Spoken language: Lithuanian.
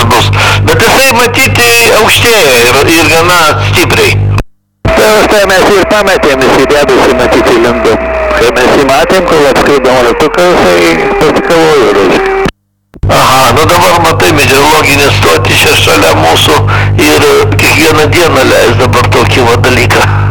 bus. Bet jisai matyti aukštėja ir gana stipriai. Tai mes ir pametėm, jis į debesį matyti lindom. Kai mes jį matėm, kol atskridom ratuką, jisai pasikavojo, reiškia. Aha, nu dabar matai, meteorologinė stotį čia šalia mūsų ir kiekvieną dieną leis dabar tokį dalyką.